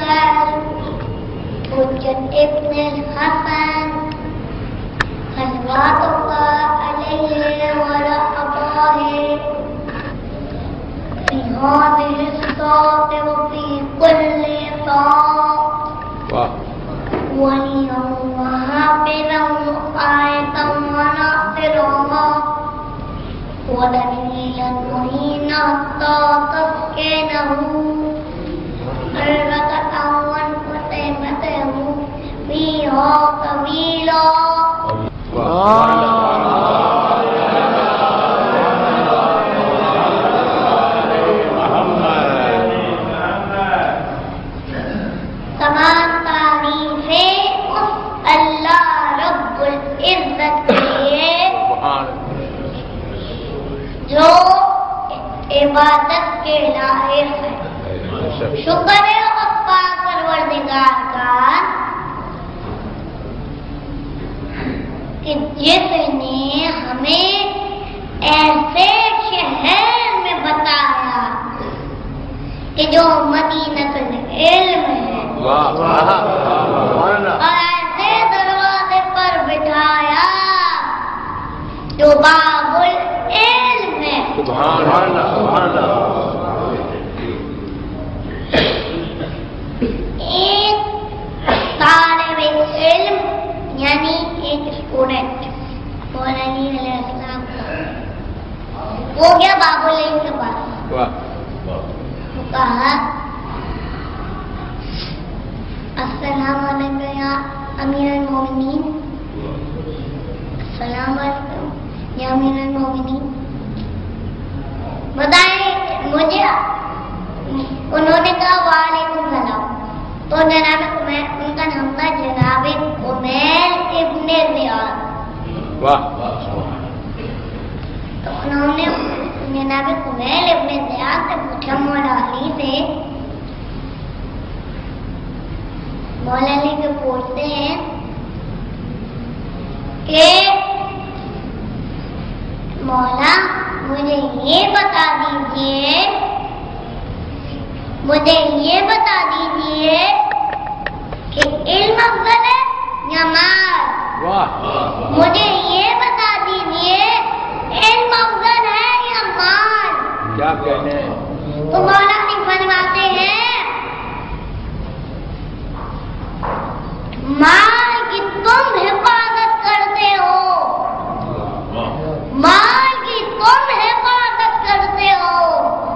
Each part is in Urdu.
حجت ابن الحسن صلوات اللہ علیہ ورحمہ فی هذه الساعة وفي كل ساعة وليا وحافظا وآية وناصرا ودليلا معينا حتى تسكنه الركعة وانقسمته فيها طويلا. تمام تعریفیں اس اللہ رب العزت کے لیے جو عبادت کے لائق ہے. شکر ہے اس پاک پروردگار کا کہ جس نے ہمیں ایسے شہر میں بتایا کہ جو مدینۃ العلم ہے اور ایسے دروازے پر بٹھایا جو باب العلم ہے. سبحان اللہ سبحان اللہ. ایک طالب علم یعنی ایک اسٹوڈنٹ مولانا علی علیہ السلام وہ گیا باب العلم کے پاس. وہ کہا السلام علیکم یا امیر المومنین. السلام علیکم یا امیر المومنین بتائیں مجھے. انہوں نے کہا وعلیکم السلام. تو جناب ان کا نام تھا جناب کمیل ابن زیاد. تو انہوں نے جناب کمیل ابن زیاد سے پوچھا مولا علی سے. مولا علی سے پوچھتے ہیں کہ مولا مجھے یہ بتا دیجیے کہ علم افضل ہے یا مال. مجھے یہ بتا دیجیے علم افضل ہے یا مال. کیا کہنے تو مولا علی فرماتے ہیں مال کی تم حفاظت کرتے ہو, مال کی تم حفاظت کرتے ہو,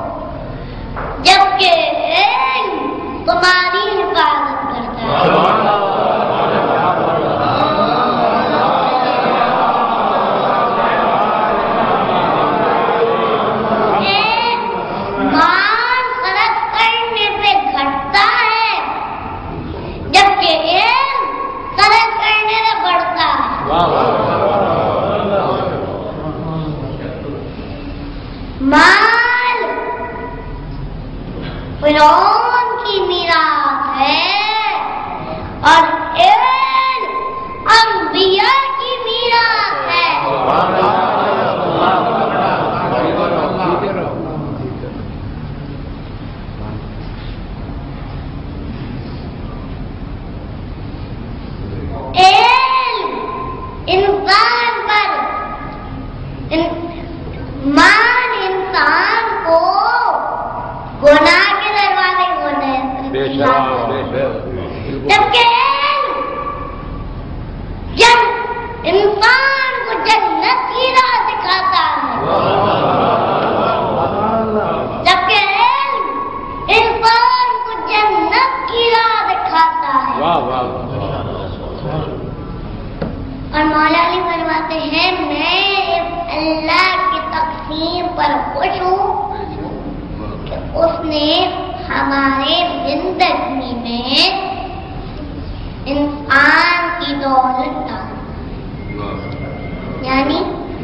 جبکہ علم تمہاری حفاظت کرتا ہے. مال خرچ کرنے پہ گھٹتا ہے جبکہ علم خرچ کرنے سے بڑھتا ہے. مال فرعون کی میراث ہے اور علم انبیاء کی میراث ہے. علم انسان پر مال انسان کو گناہ کے دروازے کھولتے ہیں, جبکہ جب انسان کو جنت کی راہ دکھاتا ہے, جبکہ انسان کو جنت کی راہ دکھاتا ہے. اور مولا علی فرماتے ہیں میں اللہ کی تقسیم پر خوش ہوں کہ اس نے ہمارے زندگی میں انسان کی دولت ڈالی, یعنی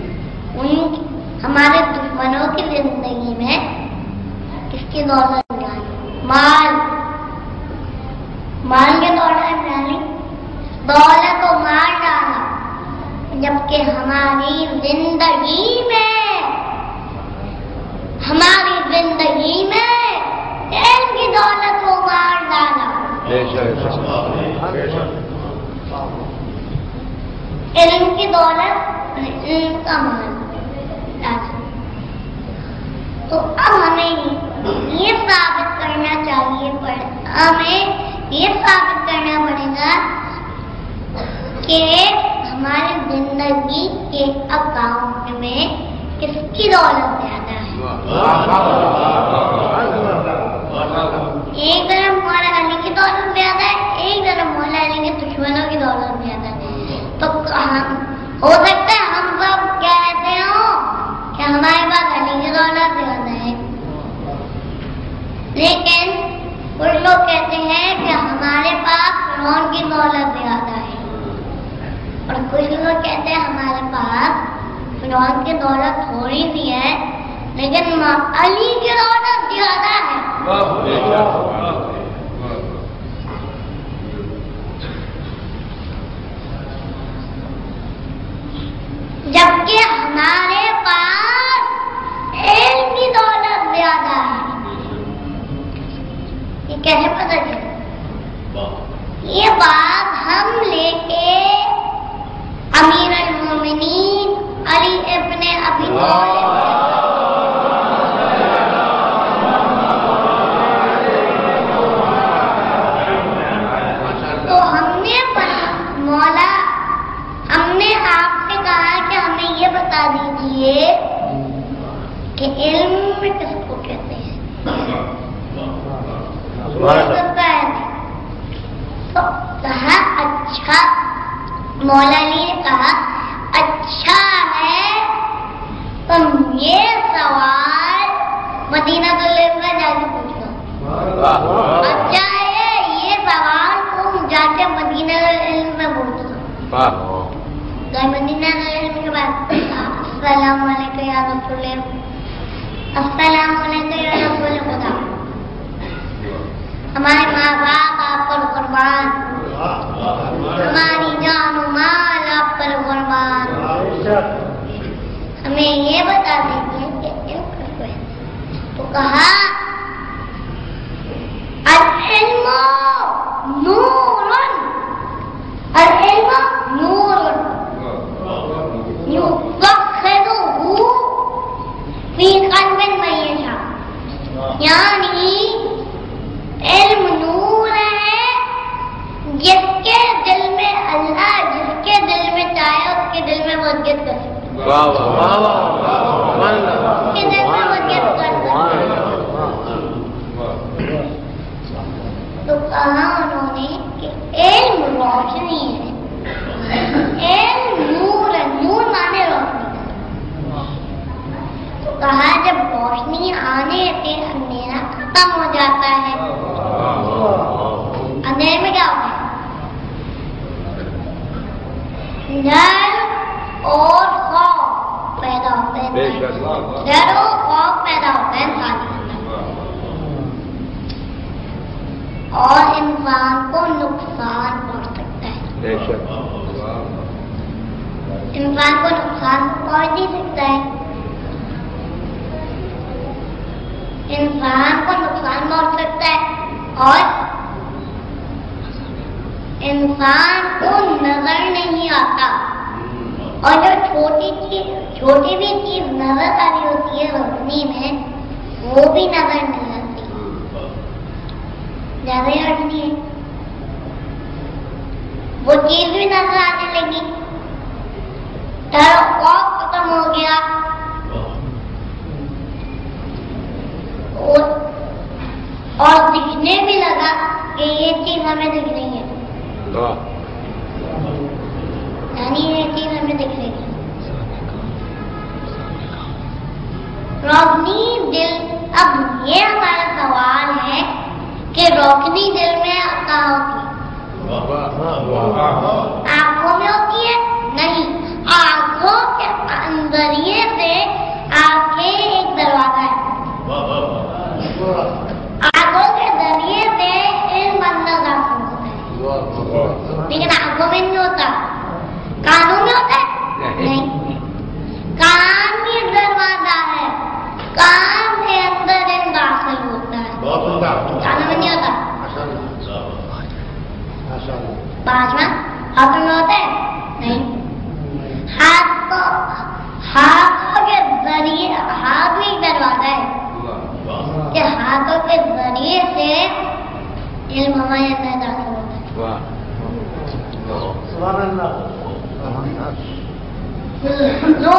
ہمارے دشمنوں کی زندگی میں کس کی دولت ڈالی, مال کی دولت ڈالی, دولت و مال ڈالا, جبکہ ہماری زندگی میں علم کی دولت کو مال ڈالا. علم کی دولت، علم کا مال. تو اب ہمیں یہ ثابت کرنا چاہیے، ہمیں یہ ثابت کرنا پڑے گا کہ ہماری زندگی کے اکاؤنٹ میں کس کی دولت زیادہ ہے. ایک طرف مولا علی کی دولت زیادہ ہے، ایک طرف مولا علی کے دشمنوں کی دولت زیادہ ہے. تو ہو سکتا ہے ہم سب کہتے ہوں کہ ہمارے پاس علی کی دولت زیادہ ہے، لیکن کچھ لوگ کہتے ہیں کہ ہمارے پاس فرعون کی دولت زیادہ ہے، اور کچھ لوگ کہتے ہیں ہمارے پاس فرعون کی دولت تھوڑی سی ہے لیکن علی کی دولت زیادہ ہے. جبکہ ہمارے پاس علم کی دولت زیادہ ہے. یہ کیسے پتہ چلا؟ یہ بات ہم لے کے امیر المومنین علی ابن ابی طالب تو ہم نے آپ سے کہا کہ ہمیں یہ بتا دیجئے کہ علم کس کو کہتے ہیں. تو کہا اچھا، مولا علی نے کہا اچھا ہے تم یہ سوال مدینہ طلب میں جا کے پوچھو. اچھا ہے یہ سوال تم جا کے مدینہ علم میں پوچھو. مدینہ علم کے بعد السلام علیکم یا رسول اللہ، السلام علیکم یا رسول خدا، ہمارے ماں باپ آپ پر قربان، ہماری جان و مال آپ پر قربان، ہمیں یہ بتا دیجیے کہ علم کس کو ہے. تو کہا العلم نور، العلم نور یوقظه فی قلب من یشاء، یعنی علم نور ہے جس کے دل میں اللہ جس کے دل میں چاہے اس کے دل میں مسجد کر سکتے، اس کے دل میں مسجد کر سکتے. تو کہا انہوں نے کہ علم روشنی ہے، علم نور ہے، نور مانے روشنی. تو کہا جب روشنی آنے سے اندھیرا ختم ہو جاتا ہے. اندھیرے میں کیا ہوتا ہے؟ ڈر اور خوف پیدا ہوتا ہے، ڈر اور خوف پیدا ہوتا ہے انسان کے اندر، اور انسان کو نقصان پہنچ سکتا ہے. انسان کو نقصان پہنچ نہیں سکتا ہے، انسان کو نقصان پہنچ سکتا ہے، اور انسان کو نظر نہیں آتا، اور جو چھوٹی بھی چیز نظر آ رہی ہوتی ہے روشنی میں وہ بھی نظر نہیں آتی، زیادہ ہی روشنی ہے وہ چیز بھی نظر آنے لگی، ڈر خوف ختم ہو گیا، اور دکھنے بھی لگا کہ یہ چیز ہمیں دکھ رہی ہے، یعنی یہ چیز ہمیں دکھ رہی ہے. روشنی دل، اب یہ ہمارا سوال ہے کہ روشنی دل میں کہاں ہوتی ہے؟ آنکھوں میں ہوتی ہے؟ نہیں، آنکھوں کے ذریعے سے آنکھیں ایک دروازہ ہے، آنکھوں کے ذریعے سے علم اندر داخل ہوتا ہے، لیکن آنکھوں میں نہیں ہوتا. کانوں میں ہوتا ہے؟ نہیں، کان بھی ایک دروازہ ہے، کان کے اندر علم داخل ہوتا ہے، کانوں میں نہیں ہوتا. पांचवा हाथ में होता है नहीं, हाथों के जरिए, हाथ भी दरवाजा है कि हाथों के जरिए से इल्म हमारे अंदर दाखिल होता है। लो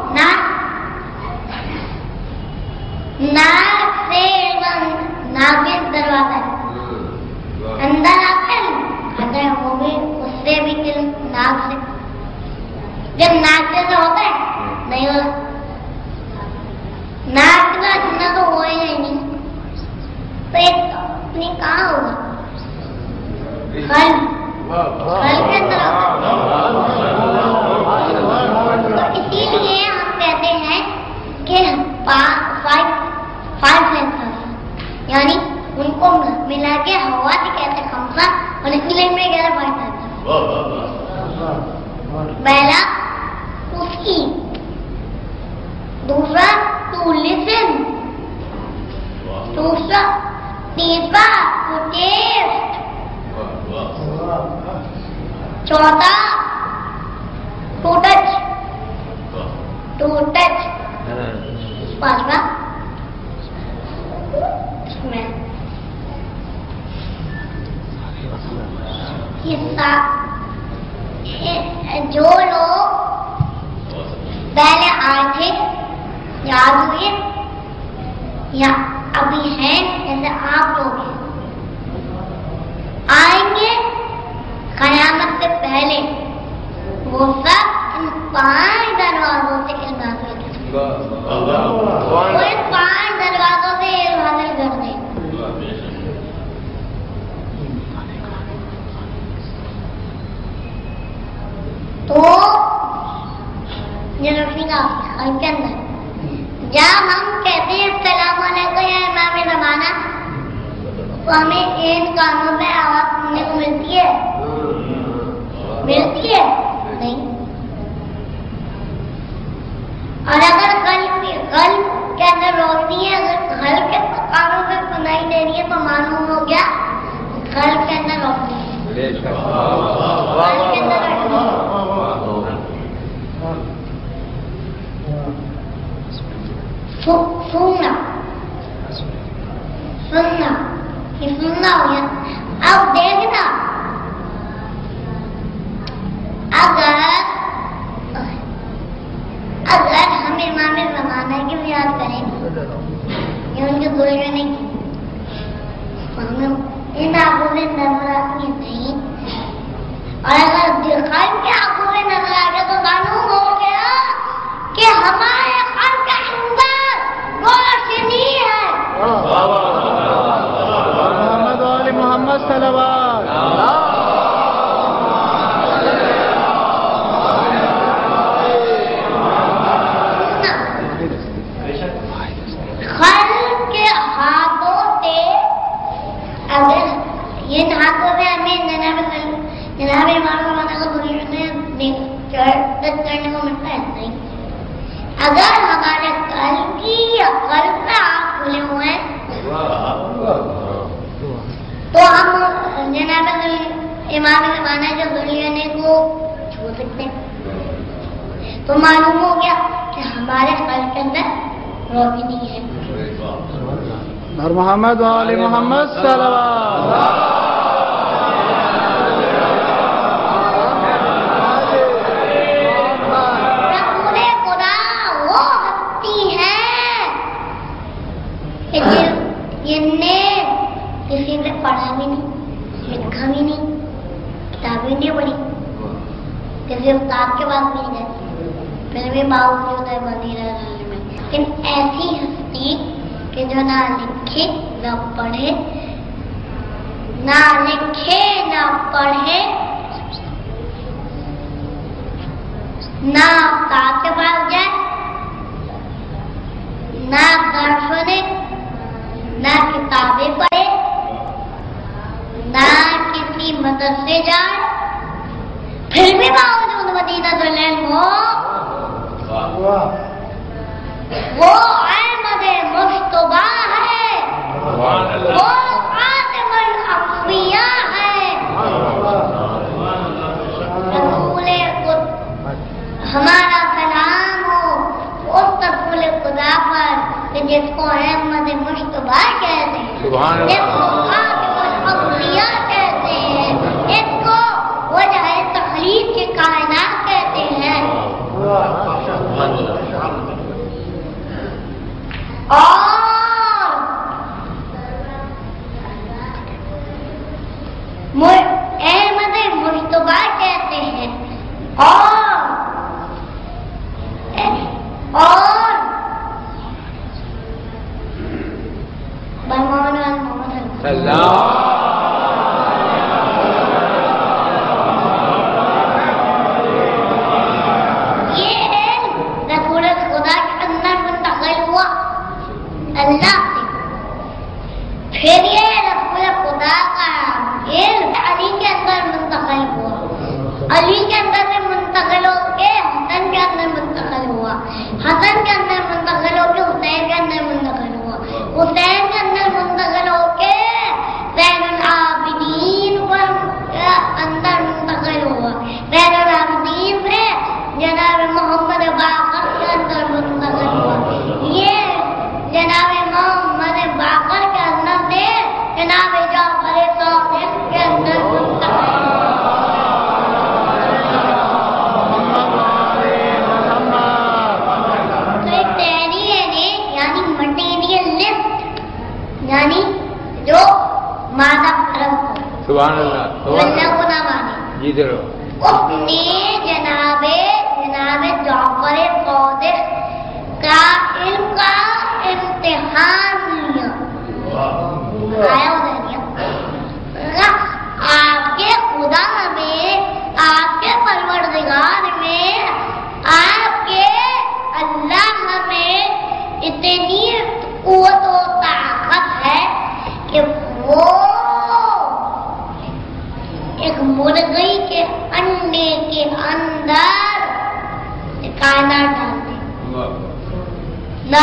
नाक से नाक के दरवाजा है, अंदर आते हैं वो भी उससे भी नाक से, जब नाक से होता है नहीं होगा, नाक का छूना तो हो ही नहीं, पेट अपनी कहाँ होगा, हल के अंदर तो इसीलिए हम कहते हैं कि फाइव सेंसर्स यानी उनको मिला के हवा से कहते हैं खमसा और इंग्लिश में कहते हैं फाइव सेंसर्स। पहला उसकी, दूसरा टू लिसन, दूसरा तीसरा टू टेस्ट, चौथा टू टच, पांचवा हिस्सा। जो लोग पहले आए थे याद हुए या अभी हैं, जैसे आप लोग आएंगे कयामत से पहले, वो सब इन 5 दरवाजों से इल्म हासिल करें, वो इन 5 दरवाजों से इल्म हासिल कर दें। तो ये रखिएगा के अंदर जब हम कहते हैं अस्सलाम वालेकुम या इमाम ज़माना, तो हमें इन कानों में आवाज सुनने को मिलती है नहीं। और अगर कल्ब के अंदर रोशनी है, अगर घर के कानों से सुनाई दे रही है तो मालूम हो गया घर के अंदर रोशनी है। सुनना हो गया। अब देखना, अगर हम इमाम ज़माना की भी याद करें, ये उनके बुरे में नहीं, इन आंखों में नजर आती नहीं, और अगर दिखाई के आंखों में नजर आ गया तो मालूम हो गया कि हमारे घर के अंदर रोशनी है। मोहम्मद सल्लल्लाहु के हाथों से, अगर इन हाथों से हमें जनाब इमाम ज़माना को करने को मिलता है नहीं। अगर हमारे कल्ब से हाथ खुले हुए हैं तो हम जनाब इमाम ज़माना जो दुनिया को छू सकते हैं। तो मालूम हो गया कि हमारे कल्ब के अंदर रोशनी है। और मोहम्मद वाले मोहम्मद सल्लल्लाहु किसी ने पढ़ा भी नहीं, लिखा भी नहीं, किताबें नहीं पढ़ी, किसी उस्ताद के पास भी नहीं गए, फिर भी बावजूद है मदीना में। लेकिन ऐसी हस्ती कि जो ना लिखे ना पढ़े, ना पढ़े, ना उस्ताद के पास जाए, ना दर्स सुने, ना किताबें पढ़े, ना किसी मदरसे जाए, फिर भी बावजूद मदीना वो अहमद मुस्तफा है, वो खातिमुल अंबिया है। سبحان اس کو اللہ خاتم الاولیاء کہتے ہیں، اس کو وجہ تخلیق کے کائنات کہتے ہیں. اور احمد مشتبہ کہتے ہیں. اور اللہ سے. پھر یہ رسول خدا کا علم علی کے اندر منتقل ہوا، علی کے اندر سے منتقل ہو کے حسن کے اندر منتقل ہوا، حسن کے اندر منتقل ہو کے حسین کے اندر منتقل ہوا، حسین کے اندر منتقل ہو کے زین العابدین پر اندر منتقل ہوا، زین العابدین سے جناب محمد باقر کے اندر منتقل ہوا. یہ جناب محمد باقر کے اندر سے جناب جعفر صادق کے اندر منتقل. تو تحریر نے یعنی مٹیریلسٹ یعنی جو مادہ پرست سبحان اللہ اللہ کو نہ مانے، جی ضرور اس نے جناب جعفر صادق کا علم کا امتحان لیا. آیا ادھر آپ کے خدا میں، آپ کے پروردگار میں، آپ کے اللہ میں اتنی قوت و طاقت ہے کہ وہ ایک مرغی کے انڈے کے اندر کائنات ڈال دے. نہ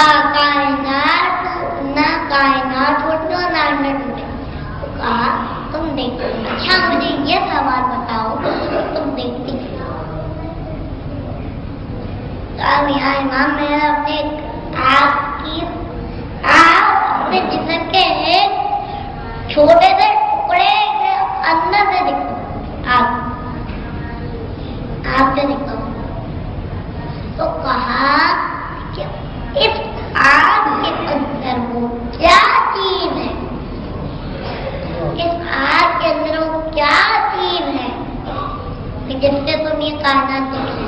کائنات ٹوٹنا نہ انڈا ٹوٹے. تو کہا تم دیکھو. اچھا مجھے یہ سوال بتاؤ تم دیکھتی یہاں امام میں اپنے آپ اپنے جسم کے ایک چھوٹے سے ٹکڑے کے اندر سے دکھتا آپ سے دکھتا ہوں. تو کہا کہ اس آگ کے اندر وہ کیا چیز ہے، اس آگ کے اندر وہ کیا چیز ہے کہ جس سے تم یہ کائنات دیکھیں.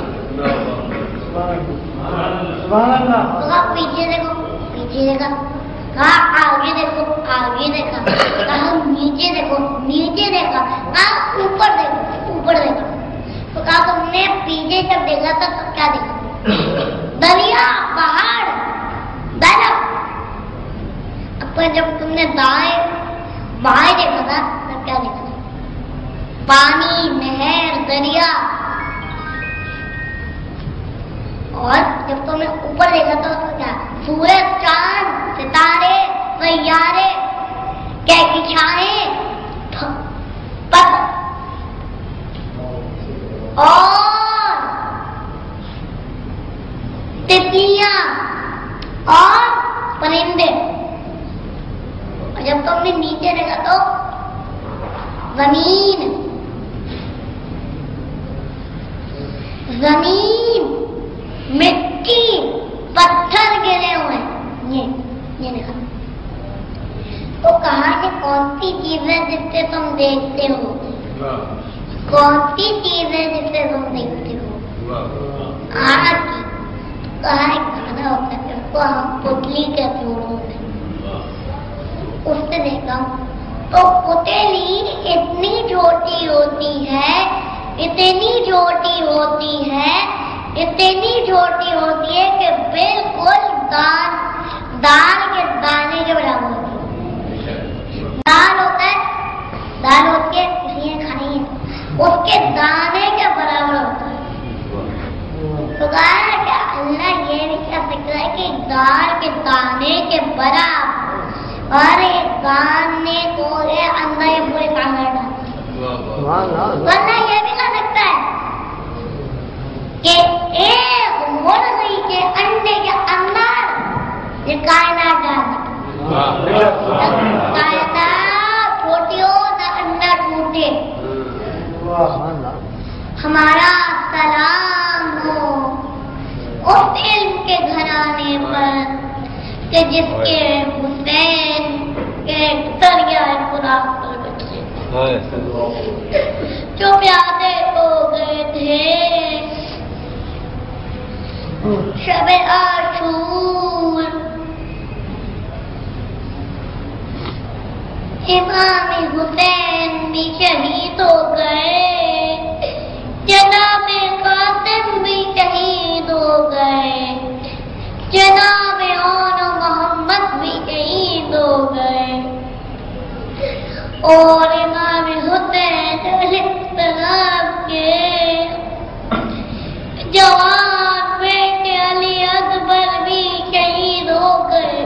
کہا پیچھے دیکھو، پیچھے دیکھا. کہا آگے دیکھو، آگے دیکھا. کہا نیچے دیکھو، نیچے دیکھا. کہا اوپر دیکھو، اوپر دیکھا. تو کہا تم نے پیچھے جب دیکھا تھا تب کیا دیکھا؟ دریا، پہاڑ، درخت. اب جب تم نے دائیں بائیں دیکھا تھا تب کیا دیکھا تھا؟ پانی، نہر، دریا. اور جب تم نے اوپر دیکھا تھا تو کیا؟ سورج، چاند، ستارے، سیارے، کہکشائیں، پتھر اور تتلیاں اور پرندے. اور جب تم نے نیچے دیکھا تو زمین، مٹی، پتھر گرے ہوئے. یہ دیکھا. تو کہا کہ کون سی چیزیں جس سے تم دیکھتے ہو، کون سی چیزیں جس سے تم دیکھتے ہو؟ آگ کی. کہا ایک گانا ہوتا ہے اس کو ہم پتلی کہتے ہوتے ہیں، اس سے دیکھا. تو پتلی اتنی چھوٹی ہوتی ہے، اتنی چھوٹی ہوتی ہے، اتنی چھوٹی ہوتی ہے کہ بالکل دال کے دانے کے برابر ہوتی ہے. دال ہوتا ہے، دال ہوتی ہے کسی نے کھانی ہے، اس کے دانے کے برابر ہوتا ہے. تو کہا کہ اللہ یہ بھی کہہ سکتا ہے کہ دال کے دانے کے برابر اور ایک دانے کو اندر یہ پورے کانگڑ ڈال. ورنہ یہ بھی کہہ سکتا ہے کہ ایک مرغی کے انڈے کے اندر یہ کائنات ڈال. سے ہمارا سلام ہو اس علم کے گھرانے پر کہ جس کے حسین کے دریائے فرات پر بچے جو پیادے ہو گئے تھے شب عاشور امام حسین بھی شہید ہو گئے، جناب قاسم بھی شہید ہو گئے، جناب اون محمد بھی شہید ہو گئے، اور امام حسین علیہ السلام کے جوان بیٹے علی اکبر بھی شہید ہو گئے،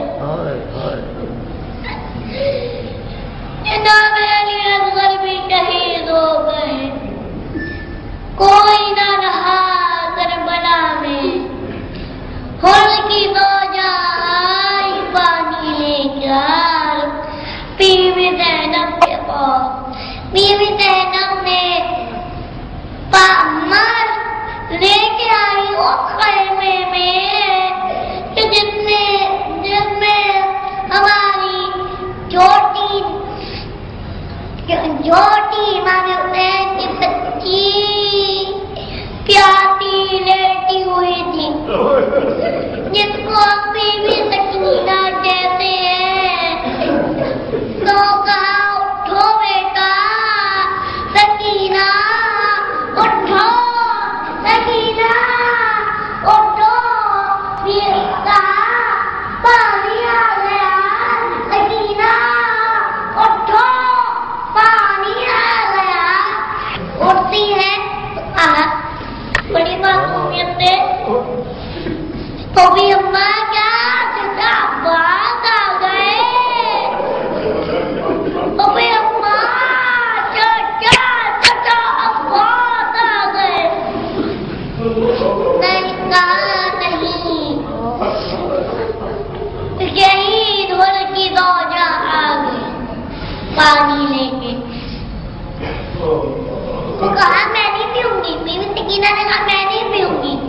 جناب علی اصغر بھی شہید ہو گئے، کوئی نہ رہا کربلا میں، ہل کی زوجہ آئی پانی لے کر بیوی زینب کے پاس، بیوی زینب نے مر لے کے آئی اس خیمے میں جس میں ہماری چھوٹی امام حسین کی بچی پیاسی لیٹی ہوئی تھی، جس کو ابھی بھی سکینہ کہتے ہیں، تو کہا اٹھو بیٹا سکینہ، اٹھو سکینہ، اٹھو، پھر کہا پانی آ گیا، سکینہ اٹھو، پانی آ گیا، اٹھتی ہے بڑی معصومیت سے، تو بھی اماں کیا چچا عباس آ گئے، تو بھی اماں چچا عباس آ گئے، نہیں کہا نہیں، شہید ہول کی زوجہ آ گئی پانی لے کے، تو کہا میں نہیں پیوں گی، بیوی سکینہ نے کہا میں نہیں پیوں گی،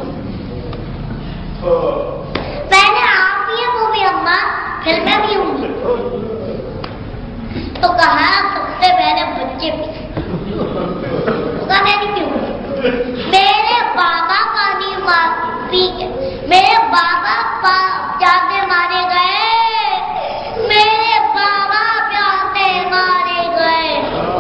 میں نے آپ پیے وہ بھی اماں، پھر میں پیوں گی، تو کہا سب سے پہلے بچے کہا میں نہیں پیوں گی، میرے بابا پانی پی کے، میرے بابا جاتے مارے گئے، میرے بابا پیاسے مارے گئے،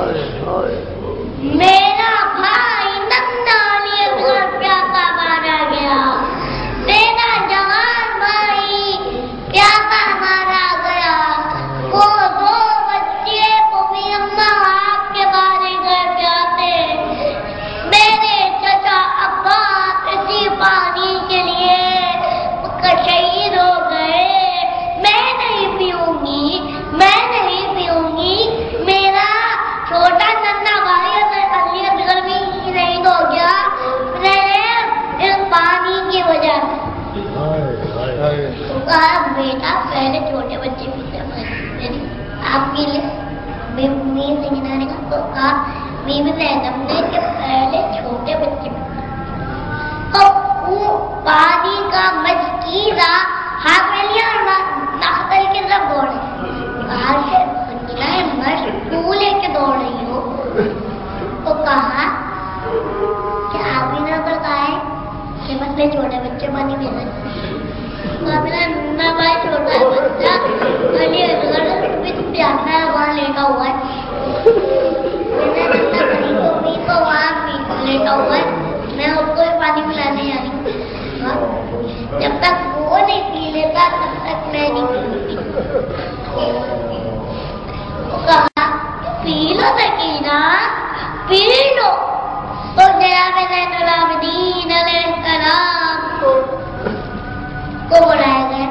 میرا بھائی نندا علی اصغر پیاسا مارا گیا، میرا جوان بھائی پیاسا مارا گیا، وہ دو بچے کو بھی اماں آپ کے مارے گئے پیاسے، میرے چچا عباس اسی پانی کے لیے شہید ہو گئے، میں نہیں پیوں گی، میں نہیں پیوں گی، میرا چھوٹا نندا بھائی علی اصغر بھی شہید ہو گیا اس پانی کی وجہ سے، تو کہا بیٹا پہلے چھوٹے بچے پیتے آپ کے لیے، بیوی سکینہ نے کہا، تو کہا بیوی زینب نے کہ پہلے چھوٹے بچے تو وہ پانی کا مجکیزہ ہاتھ میں لیا اور نختل کی طرف دوڑے، کہا کہ سکینہ مشکو لے کے دوڑ رہی ہو، تو کہا کہ آپ ہی نے بتایا کہ مسئلے چھوٹے بچے پانی پی سکتے، میرا نندا بھائی چھوٹا بچہ علی اصغر بھی پیاسا ہے وہاں لیٹا ہوا ہے، میرا نندا بھائی کو بھی تو وہاں لیٹا ہوا ہے، میں اس کو بھی پانی پلانے جا رہی ہوں، جب تک وہ نہیں پی لیتا تب تک میں نہیں پیوں گی، کہا پی لو سکینہ پی لو، تو جناب زین العابدین علیہ السلام کو بلایا گیا،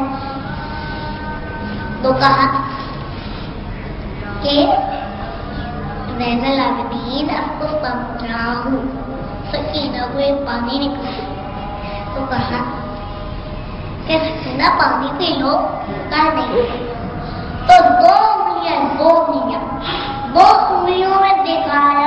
تو کہا کہ زین العابدین آپ کو سمجھا ہوں، سکینہ کو ایک پانی نکلا، تو کہا کہ سکینہ پانی پی لو، کہا نہیں، تو دو انگلیاں دو انگلیوں میں دکھایا